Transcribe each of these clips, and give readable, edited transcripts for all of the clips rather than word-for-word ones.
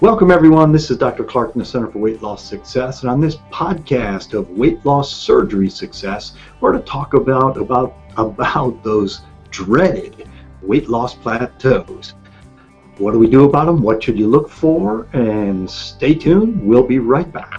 Welcome everyone, this is Dr. Clark from the Center for Weight Loss Success, and on this podcast of weight loss surgery success, we're going to talk about those dreaded weight loss plateaus. What do we do about them? What should you look for? And stay tuned, we'll be right back.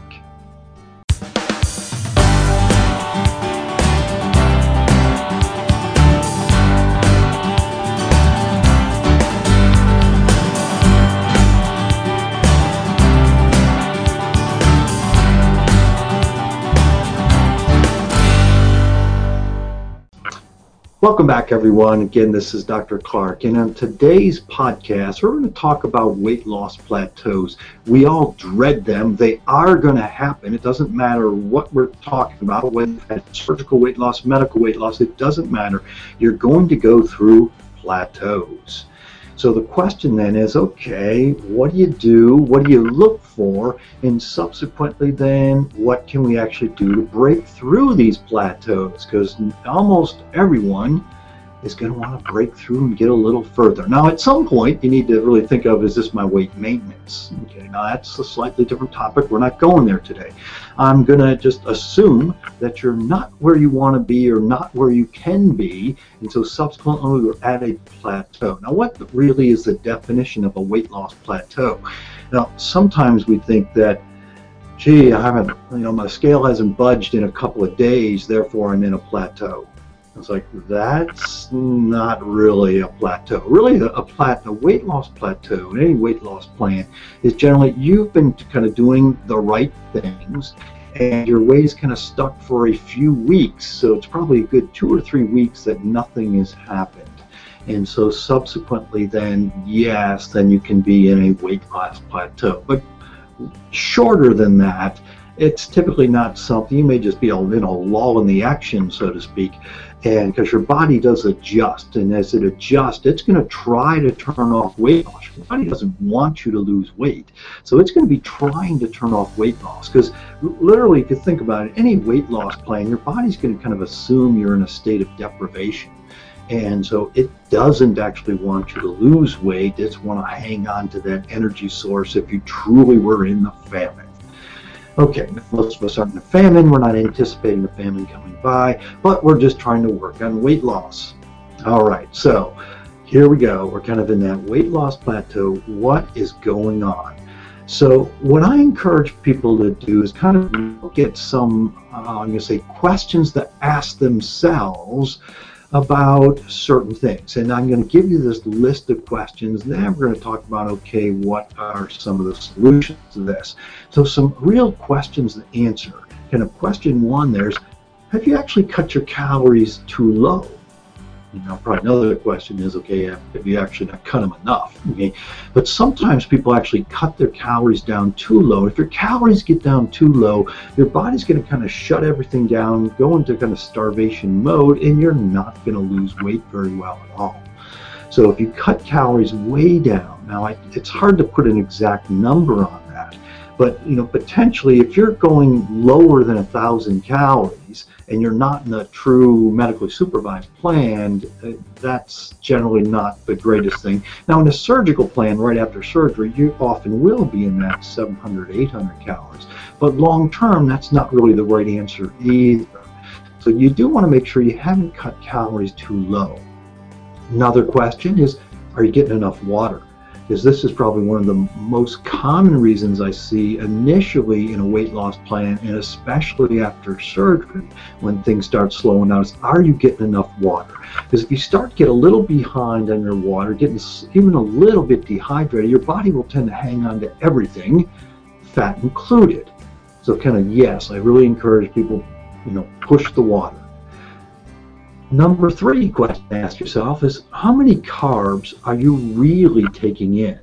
Welcome back everyone. Again, this is Dr. Clark, and on today's podcast we're going to talk about weight loss plateaus. We all dread them. They are going to happen. It doesn't matter what we're talking about, whether it's surgical weight loss, medical weight loss, it doesn't matter. You're going to go through plateaus. So the question then is, okay, what do you do? What do you look for? And subsequently then, what can we actually do to break through these plateaus? Because almost everyone is going to want to break through and get a little further. Now, at some point, you need to really think of, is this my weight maintenance? Okay, now that's a slightly different topic. We're not going there today. I'm going to just assume that you're not where you want to be or not where you can be, and so subsequently we're at a plateau. Now, what really is the definition of a weight loss plateau? Now, sometimes we think that, gee, I haven't, my scale hasn't budged in a couple of days, therefore I'm in a plateau. It's like, that's not really a plateau. Really, a weight loss plateau, and any weight loss plan, is generally you've been kind of doing the right things, and your weight is kind of stuck for a few weeks. So it's probably a good 2 or 3 weeks that nothing has happened. And so subsequently then, yes, then you can be in a weight loss plateau. But shorter than that, it's typically not something, you may just be in a lull in the action, so to speak, and because your body does adjust, and as it adjusts, it's going to try to turn off weight loss. Your body doesn't want you to lose weight, so it's going to be trying to turn off weight loss, because literally, if you think about it, any weight loss plan, your body's going to kind of assume you're in a state of deprivation. And so it doesn't actually want you to lose weight. It's want to hang on to that energy source if you truly were in the famine. Okay, most of us aren't in a famine. We're not anticipating a famine coming by, but we're just trying to work on weight loss. All right, so here we go. We're kind of in that weight loss plateau. What is going on? So what I encourage people to do is kind of look at some, I'm going to say, questions to ask themselves about certain things. And I'm going to give you this list of questions. Then we're going to talk about, okay, what are some of the solutions to this? So some real questions to answer. Kind of question one there's, have you actually cut your calories too low? Probably another question is, okay, have you actually not cut them enough? Okay, but sometimes people actually cut their calories down too low. If your calories get down too low, your body's going to kind of shut everything down, go into kind of starvation mode, and you're not going to lose weight very well at all. So if you cut calories way down, now it's hard to put an exact number on that, but potentially if you're going lower than 1,000 calories and you're not in a true medically supervised plan, that's generally not the greatest thing. Now in a surgical plan right after surgery, you often will be in that 700, 800 calories, but long term that's not really the right answer either. So you do want to make sure you haven't cut calories too low. Another question is, are you getting enough water? Because this is probably one of the most common reasons I see initially in a weight loss plan, and especially after surgery when things start slowing down, is, are you getting enough water? Because if you start to get a little behind on your water, getting even a little bit dehydrated, your body will tend to hang on to everything, fat included. So kind of, yes, I really encourage people, push the water. Number 3 question to ask yourself is, how many carbs are you really taking in?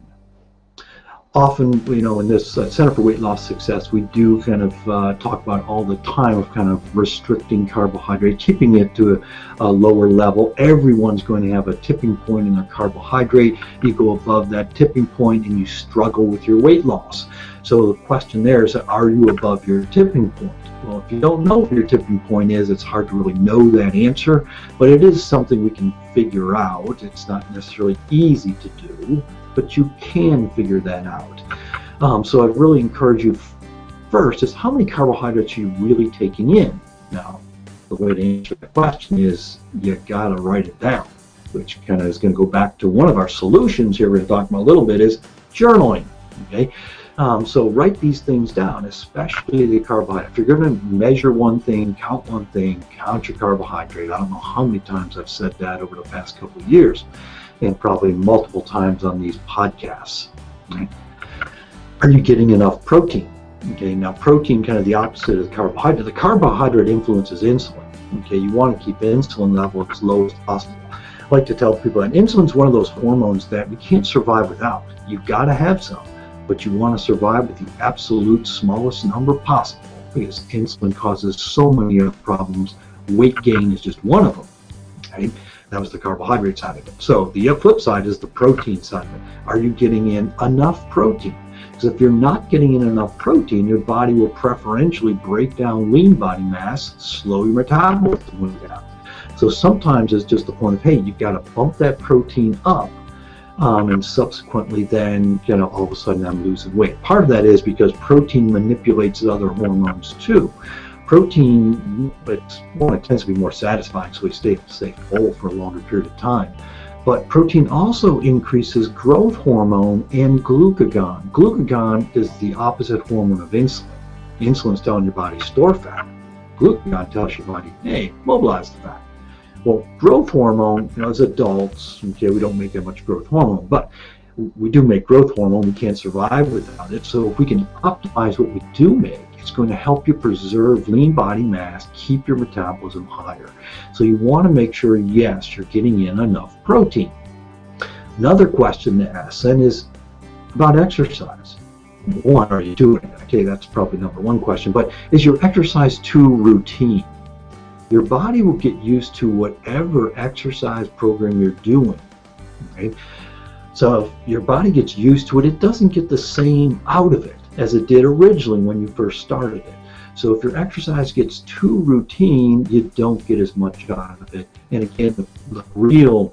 Often, in this Center for Weight Loss Success, we do kind of talk about all the time of kind of restricting carbohydrate, keeping it to a lower level. Everyone's going to have a tipping point in their carbohydrate. You go above that tipping point and you struggle with your weight loss. So the question there is, are you above your tipping point? Well, if you don't know what your tipping point is, it's hard to really know that answer, but it is something we can figure out. It's not necessarily easy to do, but you can figure that out. So I'd really encourage you first is how many carbohydrates are you really taking in? Now, the way to answer that question is you got to write it down, which kind of is going to go back to one of our solutions here we're going to talk about a little bit is journaling. Okay, so write these things down, especially the carbohydrate. If you're going to measure one thing, count your carbohydrate. I don't know how many times I've said that over the past couple of years, and probably multiple times on these podcasts. Right? Are you getting enough protein? Okay, now protein, kind of the opposite of the carbohydrate. The carbohydrate influences insulin. Okay, you want to keep insulin level as low as possible. I like to tell people that insulin is one of those hormones that we can't survive without. You've got to have some, but you want to survive with the absolute smallest number possible because insulin causes so many other problems. Weight gain is just one of them. Okay? That was the carbohydrate side of it. So the flip side is the protein side of it. Are you getting in enough protein? Because if you're not getting in enough protein, your body will preferentially break down lean body mass, slow your metabolism down. So sometimes it's just the point of, hey, you've got to bump that protein up, and subsequently then, all of a sudden I'm losing weight. Part of that is because protein manipulates other hormones too. Protein, it tends to be more satisfying, so we stay full for a longer period of time. But protein also increases growth hormone and glucagon. Glucagon is the opposite hormone of insulin. Insulin is telling your body store fat. Glucagon tells your body, hey, mobilize the fat. Well, growth hormone, as adults, okay, we don't make that much growth hormone, but we do make growth hormone. We can't survive without it. So if we can optimize what we do make, it's going to help you preserve lean body mass, keep your metabolism higher. So you want to make sure, yes, you're getting in enough protein. Another question to ask then is about exercise. One, are you doing it? Okay, that's probably number one question. But is your exercise too routine? Your body will get used to whatever exercise program you're doing. Okay? So if your body gets used to it, it doesn't get the same out of it as it did originally when you first started it. So if your exercise gets too routine, you don't get as much out of it. And again, the real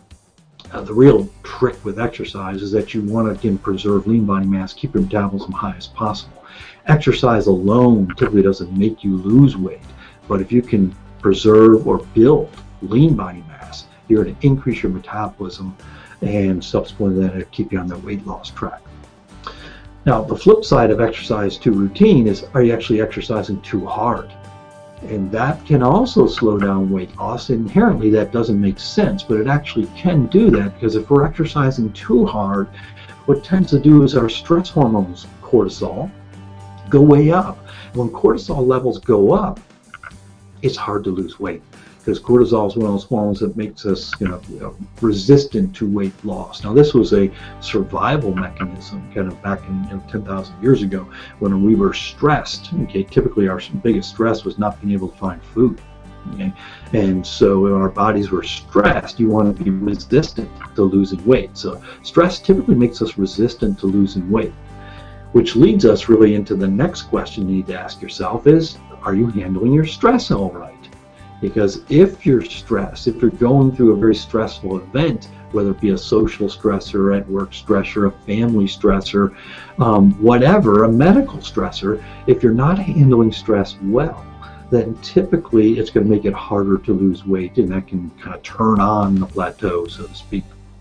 trick with exercise is that you want to, again, preserve lean body mass, keep your metabolism high as possible. Exercise alone typically doesn't make you lose weight, but if you can preserve or build lean body mass, you're going to increase your metabolism and subsequently then it'll keep you on the weight loss track. Now, the flip side of exercise too routine is, are you actually exercising too hard? And that can also slow down weight loss. Inherently, that doesn't make sense, but it actually can do that because if we're exercising too hard, what tends to do is our stress hormones, cortisol, go way up. When cortisol levels go up, it's hard to lose weight because cortisol is one of those hormones that makes us, resistant to weight loss. Now, this was a survival mechanism kind of back in 10,000 years ago when we were stressed. Okay, typically our biggest stress was not being able to find food. Okay, and so when our bodies were stressed, you want to be resistant to losing weight. So stress typically makes us resistant to losing weight, which leads us really into the next question you need to ask yourself is, are you handling your stress all right? Because if you're stressed, if you're going through a very stressful event, whether it be a social stressor, at work stressor, a family stressor, whatever, a medical stressor, if you're not handling stress well, then typically it's going to make it harder to lose weight, and that can kind of turn on the plateau, so to speak.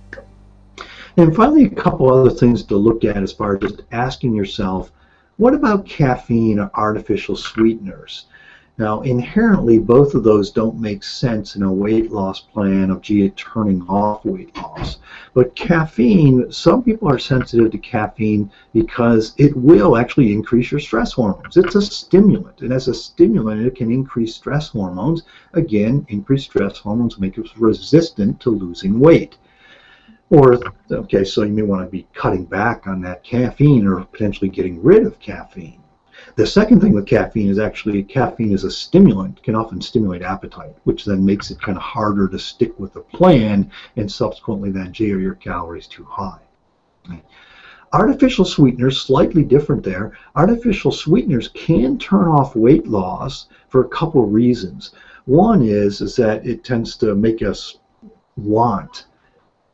And finally, a couple other things to look at as far as just asking yourself, what about caffeine or artificial sweeteners? Now, inherently, both of those don't make sense in a weight loss plan of, turning off weight loss. But caffeine, some people are sensitive to caffeine because it will actually increase your stress hormones. It's a stimulant, and as a stimulant, it can increase stress hormones. Again, increased stress hormones make us resistant to losing weight. Or, okay, so you may want to be cutting back on that caffeine or potentially getting rid of caffeine. The second thing with caffeine is actually caffeine is a stimulant, can often stimulate appetite, which then makes it kind of harder to stick with the plan and subsequently then are your calories too high. Artificial sweeteners, slightly different there. Artificial sweeteners can turn off weight loss for a couple of reasons. One is that it tends to make us want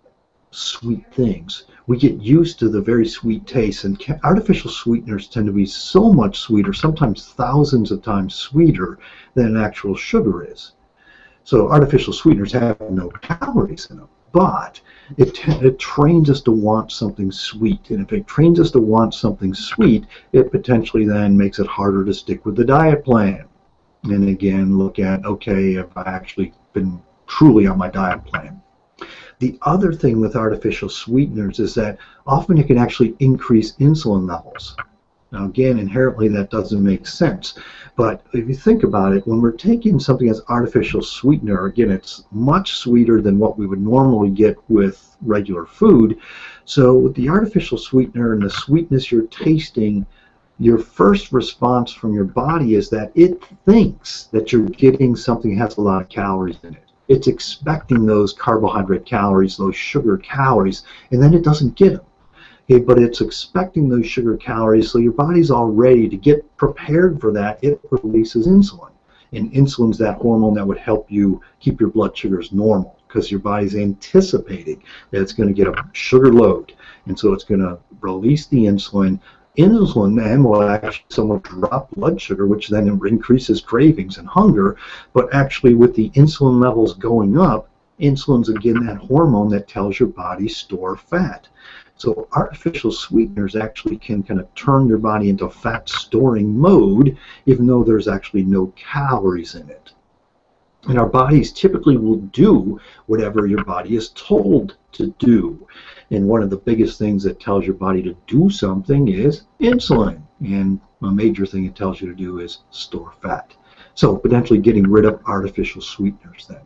sweet things. We get used to the very sweet taste, and artificial sweeteners tend to be so much sweeter, sometimes thousands of times sweeter than actual sugar is. So artificial sweeteners have no calories in them, but it trains us to want something sweet. And if it trains us to want something sweet, it potentially then makes it harder to stick with the diet plan. And again, look at, okay, have I actually been truly on my diet plan? The other thing with artificial sweeteners is that often it can actually increase insulin levels. Now again, inherently that doesn't make sense, but if you think about it, when we're taking something as artificial sweetener, again, it's much sweeter than what we would normally get with regular food. So with the artificial sweetener and the sweetness you're tasting, your first response from your body is that it thinks that you're getting something that has a lot of calories in it. It's expecting those carbohydrate calories, those sugar calories, and then it doesn't get them. Okay, but it's expecting those sugar calories, so your body's all ready to get prepared for that. It releases insulin, and insulin's that hormone that would help you keep your blood sugars normal, because your body's anticipating that it's going to get a sugar load, and so it's going to release the insulin. Insulin then will actually somewhat drop blood sugar, which then increases cravings and hunger. But actually, with the insulin levels going up, insulin's again that hormone that tells your body store fat. So artificial sweeteners actually can kind of turn your body into fat storing mode, even though there's actually no calories in it. And our bodies typically will do whatever your body is told to do. And one of the biggest things that tells your body to do something is insulin. And a major thing it tells you to do is store fat. So potentially getting rid of artificial sweeteners then.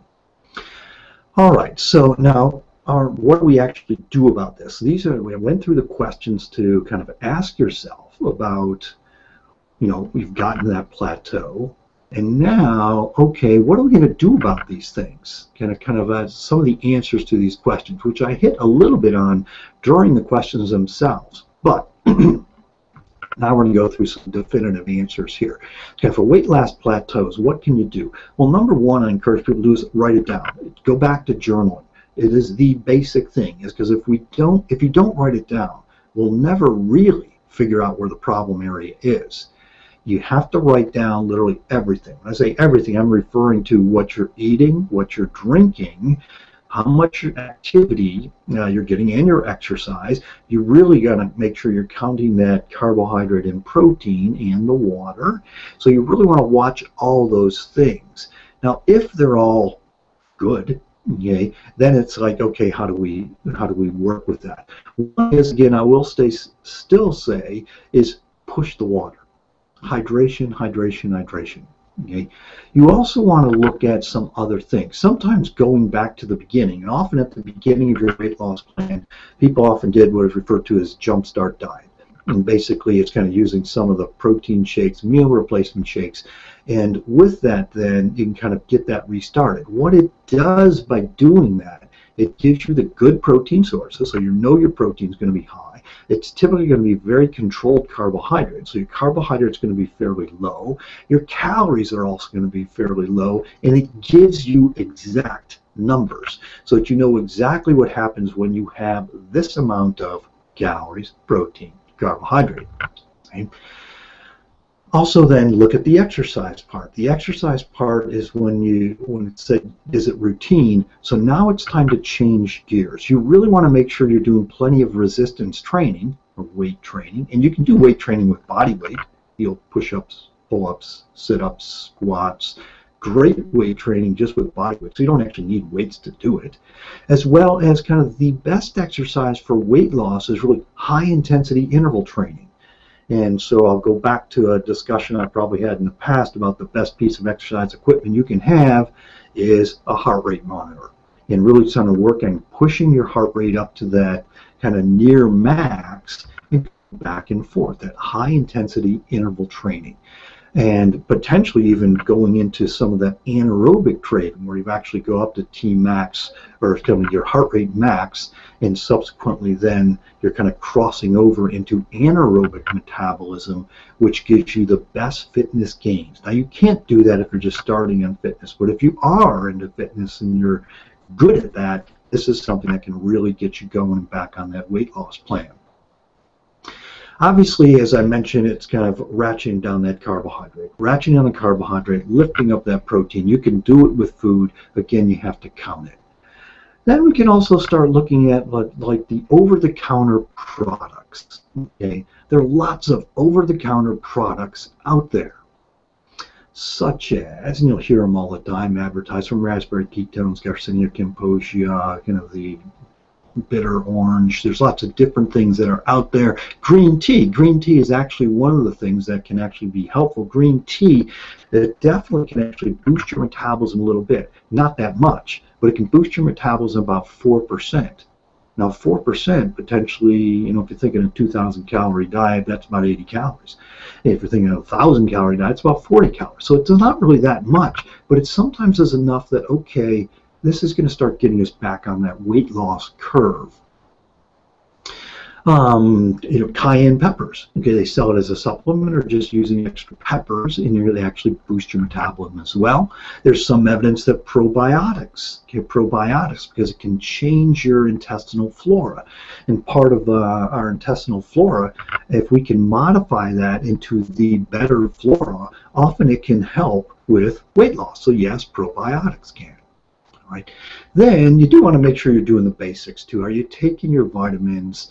All right, so now what do we actually do about this? We went through the questions to kind of ask yourself about, we've gotten to that plateau. And now, okay, what are we going to do about these things? Kind of some of the answers to these questions, which I hit a little bit on during the questions themselves. But now we're going to go through some definitive answers here. Okay, for weight loss plateaus, what can you do? Well, number one, I encourage people to do is write it down. Go back to journaling. It is the basic thing, is because if you don't write it down, we'll never really figure out where the problem area is. You have to write down literally everything. When I say everything, I'm referring to what you're eating, what you're drinking, how much activity you're getting, and your exercise. You really got to make sure you're counting that carbohydrate and protein and the water. So you really want to watch all those things. Now, if they're all good, okay, then it's like, okay, how do we work with that? One is, again, I will still say, is push the water. Hydration, hydration, hydration. Okay. You also want to look at some other things. Sometimes going back to the beginning, and often at the beginning of your weight loss plan, people often did what is referred to as jumpstart diet. And basically it's kind of using some of the protein shakes, meal replacement shakes, and with that then you can kind of get that restarted. What it does by doing that, it gives you the good protein sources, so you know your protein is going to be high. It's typically going to be very controlled carbohydrates, so your carbohydrates going to be fairly low. Your calories are also going to be fairly low, and it gives you exact numbers so that you know exactly what happens when you have this amount of calories, protein, carbohydrate. Okay? Also then look at the exercise part. The exercise part is when it's said, is it routine? So now it's time to change gears. You really want to make sure you're doing plenty of resistance training or weight training, and you can do weight training with body weight. Push-ups, pull-ups, sit-ups, squats. Great weight training just with body weight, so you don't actually need weights to do it. As well as kind of the best exercise for weight loss is really high-intensity interval training. And so I'll go back to a discussion I probably had in the past about the best piece of exercise equipment you can have is a heart rate monitor. And really trying to work on pushing your heart rate up to that kind of near max and back and forth, that high intensity interval training. And potentially even going into some of that anaerobic training where you actually go up to Tmax or your heart rate max, and subsequently then you're kind of crossing over into anaerobic metabolism, which gives you the best fitness gains. Now you can't do that if you're just starting on fitness, but if you are into fitness and you're good at that, this is something that can really get you going back on that weight loss plan. Obviously, as I mentioned, it's kind of ratcheting down that carbohydrate. Ratcheting down the carbohydrate, lifting up that protein. You can do it with food. Again, you have to count it. Then we can also start looking at like the over-the-counter products. Okay, there are lots of over-the-counter products out there, such as, and you'll hear them all the time advertised, from raspberry ketones, Garcinia cambogia, the bitter orange. There's lots of different things that are out there. Green tea. Green tea is actually one of the things that can actually be helpful. Green tea, it definitely can actually boost your metabolism a little bit. Not that much, but it can boost your metabolism about 4%. Now 4% potentially, if you're thinking a 2,000 calorie diet, that's about 80 calories. If you're thinking of a 1,000 calorie diet, it's about 40 calories. So it's not really that much, but it sometimes is enough that, okay, this is going to start getting us back on that weight loss curve. Cayenne peppers. Okay, they sell it as a supplement or just using extra peppers, and they actually boost your metabolism as well. There's some evidence that probiotics, because it can change your intestinal flora. And part of our intestinal flora, if we can modify that into the better flora, often it can help with weight loss. So yes, probiotics can. Right. Then you do want to make sure you're doing the basics too. Are you taking your vitamins?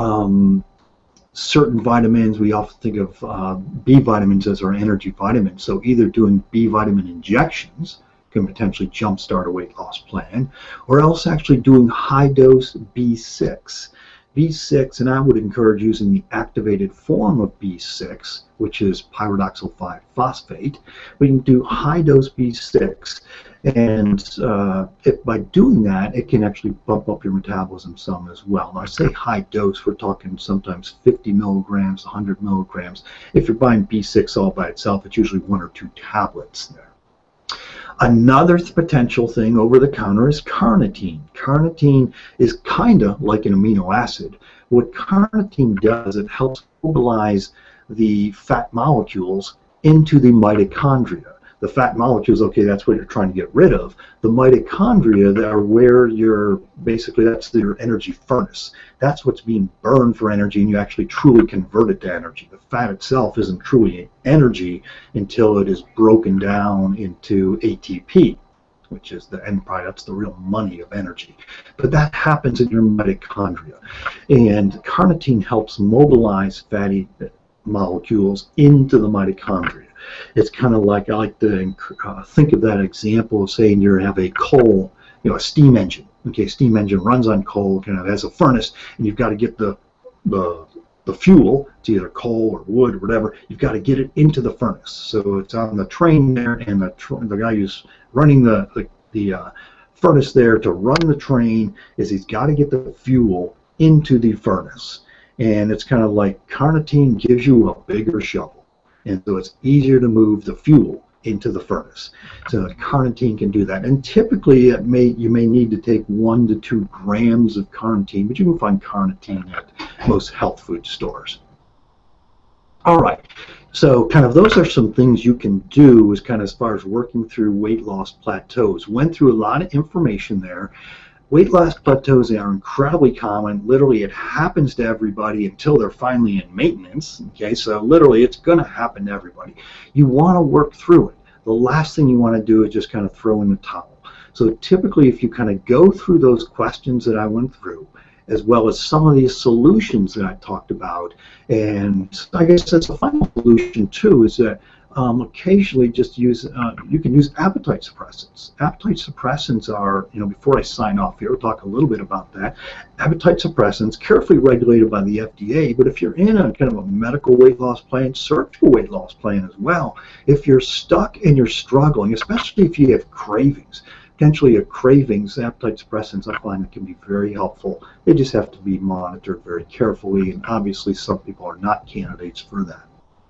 Certain vitamins, we often think of B vitamins as our energy vitamins. So either doing B vitamin injections can potentially jumpstart a weight loss plan, or else actually doing high dose B6. B6, and I would encourage using the activated form of B6, which is pyridoxal 5-phosphate. We can do high dose B6, and by doing that, it can actually bump up your metabolism some as well. Now, I say high dose, we're talking sometimes 50 milligrams, 100 milligrams. If you're buying B6 all by itself, it's usually 1 or 2 tablets there. Another potential thing over the counter is carnitine. Carnitine is kind of like an amino acid. What carnitine does, it helps mobilize the fat molecules into the mitochondria. The fat molecules, okay, that's what you're trying to get rid of. The mitochondria, that are where that's your energy furnace. That's what's being burned for energy, and you actually truly convert it to energy. The fat itself isn't truly energy until it is broken down into ATP, which is the end product. That's the real money of energy. But that happens in your mitochondria. And carnitine helps mobilize fatty molecules into the mitochondria. It's kind of like, I like to think of that example of saying you have a coal, a steam engine. Okay, steam engine runs on coal, kind of has a furnace, and you've got to get the fuel, it's either coal or wood or whatever, you've got to get it into the furnace. So it's on the train there, and the guy who's running the furnace there to run the train he's got to get the fuel into the furnace. And it's kind of like carnitine gives you a bigger shovel. And so it's easier to move the fuel into the furnace. So carnitine can do that. And typically you may need to take 1 to 2 grams of carnitine, but you can find carnitine at most health food stores. All right. So kind of those are some things you can do as far as working through weight loss plateaus. Went through a lot of information there. Weight loss plateaus are incredibly common. Literally, it happens to everybody until they're finally in maintenance. Okay, so literally, it's going to happen to everybody. You want to work through it. The last thing you want to do is just kind of throw in the towel. So typically, if you kind of go through those questions that I went through, as well as some of these solutions that I talked about, and I guess that's the final solution too, is that occasionally just use, you can use appetite suppressants. Appetite suppressants are, before I sign off here, we'll talk a little bit about that. Appetite suppressants, carefully regulated by the FDA, but if you're in a kind of a medical weight loss plan, search for a weight loss plan as well. If you're stuck and you're struggling, especially if you have cravings, potentially cravings, appetite suppressants, I find it can be very helpful. They just have to be monitored very carefully, and obviously some people are not candidates for that.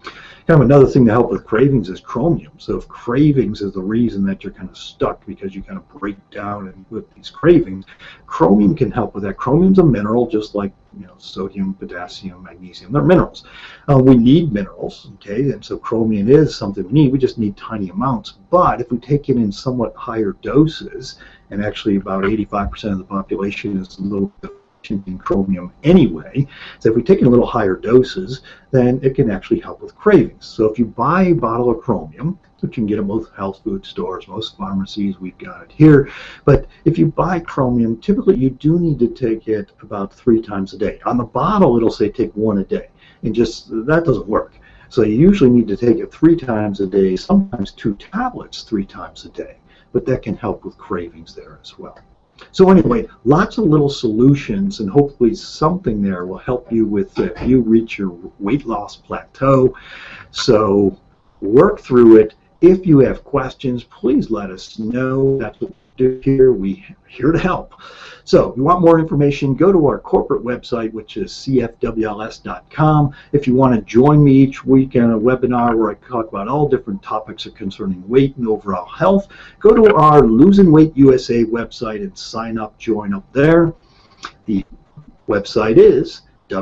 Kind of another thing to help with cravings is chromium. So if cravings is the reason that you're kind of stuck because you kind of break down and with these cravings, chromium can help with that. Chromium's a mineral just like sodium, potassium, magnesium. They're minerals. We need minerals, okay, and so chromium is something we need. We just need tiny amounts. But if we take it in somewhat higher doses, and actually about 85% of the population is a little bit in chromium anyway, so if we take it in a little higher doses, then it can actually help with cravings. So if you buy a bottle of chromium, which you can get at most health food stores, most pharmacies, we've got it here, but if you buy chromium, typically you do need to take it about 3 times a day. On the bottle it'll say take 1 a day, and just that doesn't work. So you usually need to take it 3 times a day, sometimes 2 tablets 3 times a day, but that can help with cravings there as well. So anyway, lots of little solutions, and hopefully something there will help you with if you reach your weight loss plateau. So work through it. If you have questions, please let us know. That's what we do here. We're here to help. So if you want more information, go to our corporate website, which is cfwls.com. If you want to join me each week in a webinar where I talk about all different topics concerning weight and overall health, go to our Losing Weight USA website and sign up, join up there. The website is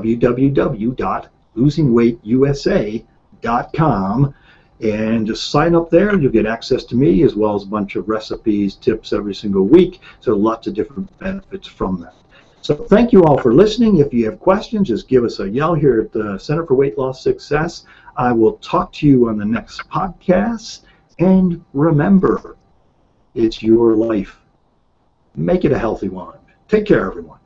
www.losingweightUSA.com. And just sign up there, you'll get access to me as well as a bunch of recipes, tips every single week. So lots of different benefits from that. So thank you all for listening. If you have questions, just give us a yell here at the Center for Weight Loss Success. I will talk to you on the next podcast. And remember, it's your life. Make it a healthy one. Take care, everyone.